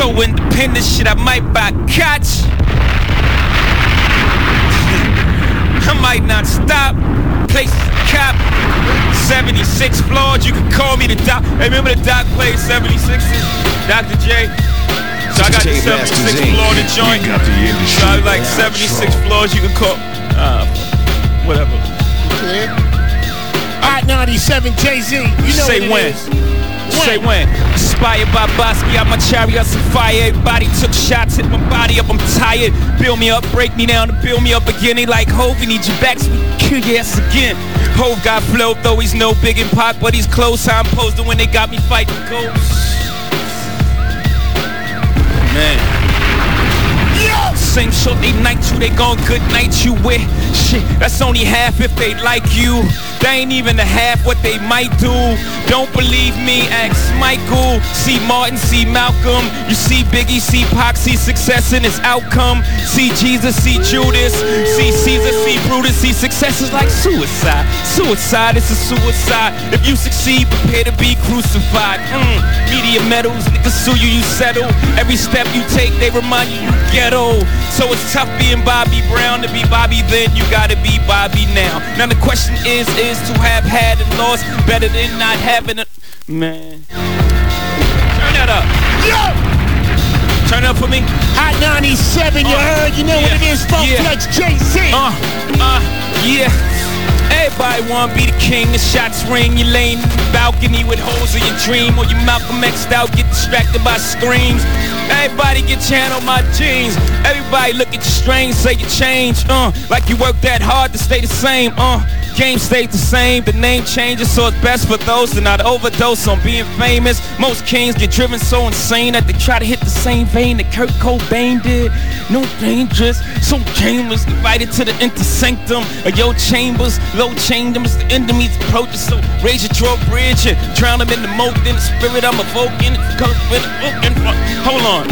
So independent shit, I might buy couch. I might not stop. Place cop. 76 floors, you can call me the doc. Hey, remember the doc played 76? Dr. J? So I got the 76 floor to joint. So I like 76 floors, you can call. Whatever. Okay. Hot 97 Jay-Z. You know say what when. it is. Say when. Inspired by Bosky, out my chariots of fire. Everybody took shots, hit my body up, I'm tired. Build me up, break me down, to build me up again. They like, Hov, we need you back so we can kill your ass again. Hov got flow, though he's no big in Pac, but he's close. I'm posted when they got me fighting ghosts. Man. Same short they night you, they gon' good night you with. Shit, that's only half if they like you. They ain't even a half what they might do. Don't believe me, ask Michael. See Martin, see Malcolm. You see Biggie, see Pac, see success in his outcome. See Jesus, see Judas. See Caesar, see Brutus. See success is like suicide. Suicide is a suicide. If you succeed, prepare to be crucified. Media medals, niggas sue you, you settle. Every step you take, they remind you you ghetto. So it's tough being Bobby Brown. To be Bobby then, you gotta be Bobby now. Now the question is to have had and lost better than not having it. Man. Turn that up. Yo! Turn it up for me. Hot 97, you heard? You know what it is. Funk Flex Jay-Z. Yeah. Everybody wanna be the king, the shots ring, you laying in the balcony with holes in your dream, or you Malcolm X'd out, get distracted by screams. Everybody get channel my jeans. Everybody look at you strange, say you change, like you work that hard to stay the same, game stayed the same, the name changes, so it's best for those to not overdose on being famous. Most kings get driven so insane that they try to hit the same vein that Kurt Cobain did. No dangerous, so chambers divided to the intersanctum of your chambers. Low chambers, the enemies approach us, so raise your drawbridge and drown them in the moat. In the spirit I'm evoking, hold on.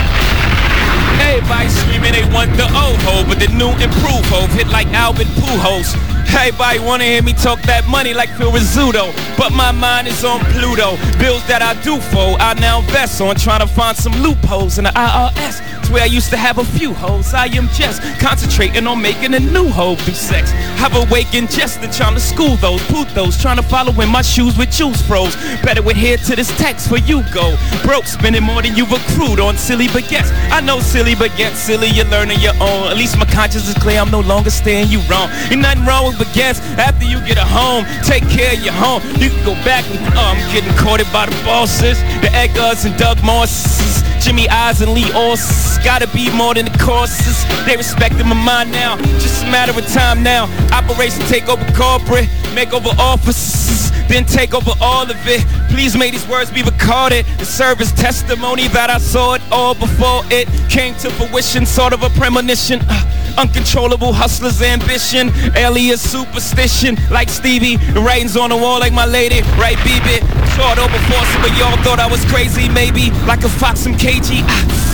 Everybody screaming they want the old Hov, but the new improved Hov hit like Albert Pujols. Everybody wanna hear me talk that money like Phil Rizzuto, but my mind is on Pluto. Bills that I do for, I now invest on, trying to find some loopholes in the IRS. It's where I used to have a few hoes. I am just concentrating on making a new hoe through sex. I've awakened just to trying to school those putos, trying to follow in my shoes with juice froze. Better adhere to this text for you go. Broke, spending more than you've accrued on silly baguettes. I know silly baguettes, silly, you're learning your own. At least my conscience is clear, I'm no longer staring you wrong. Ain't nothing wrong with baguettes. After you get a home, take care of your home. You can go back and I'm getting courted by the bosses, the Edgars and Doug Morses, Jimmy Eyes and Lee Orses. Gotta be more than the courses. They respecting my mind now, just a matter of time now. Operation take over corporate, make over offices, then take over all of it. Please may these words be recorded to serve as testimony that I saw it all before it came to fruition. Sort of a premonition. Uncontrollable hustler's ambition, alias superstition, like Stevie. The writing's on the wall like my lady, right, BB? Short over before some of y'all thought I was crazy, maybe like a fox from KG.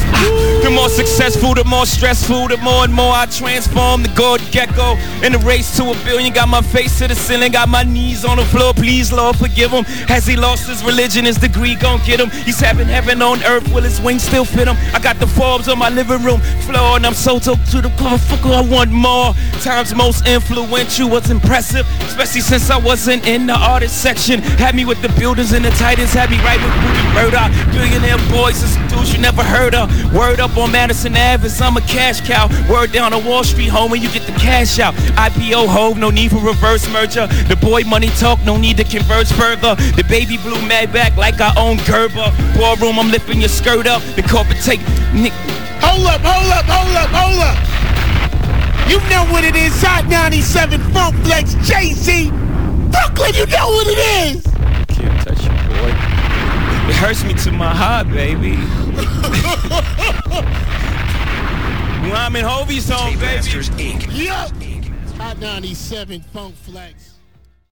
The more successful, the more stressful, the more and more I transform the Gordon Gecko in the race to $1 billion. Got my face to the ceiling, got my knees on the floor. Please, Lord, forgive him. Has he lost his religion? His degree gon' get him. He's having heaven on earth. Will his wings still fit him? I got the Forbes on my living room floor, and I'm so to the motherfucker. I want more. Times most influential was impressive, especially since I wasn't in the artist section. Had me with the builders and the titans. Had me right with Rudy Murdoch. Billionaire boys and some dudes you never heard of. Word up on Madison Ave, I'm a cash cow. Word down on Wall Street, home when you get the cash out. IPO Hov, no need for reverse merger. The boy money talk, no need to converse further. The baby blue mad back like I own Gerber. Ballroom, I'm lifting your skirt up. The corporate take. Hold up. You know what it is. Hot 97 Funk Flex Jay-Z. Brooklyn, you know what it is. Can't touch you, boy. It hurts me to my heart, baby. I'm in Hovey's home, baby. Yup. Hot 97 Funk Flex.